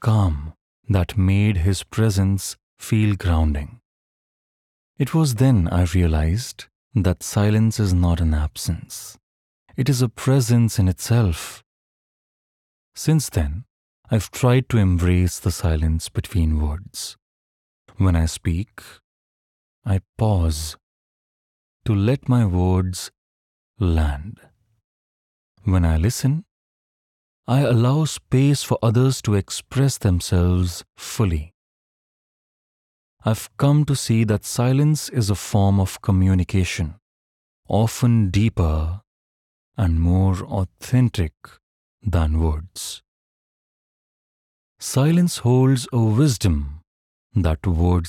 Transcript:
calm that made his presence feel grounding. It was then I realized that silence is not an absence. It is a presence in itself. Since then, I've tried to embrace the silence between words. When I speak, I pause to let my words land. When I listen, I allow space for others to express themselves fully. I've come to see that silence is a form of communication, often deeper and more authentic than words. Silence holds a wisdom that words